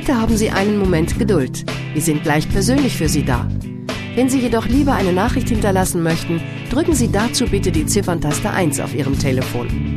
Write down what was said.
Bitte haben Sie einen Moment Geduld. Wir sind gleich persönlich für Sie da. Wenn Sie jedoch lieber eine Nachricht hinterlassen möchten, drücken Sie dazu bitte die Zifferntaste 1 auf Ihrem Telefon.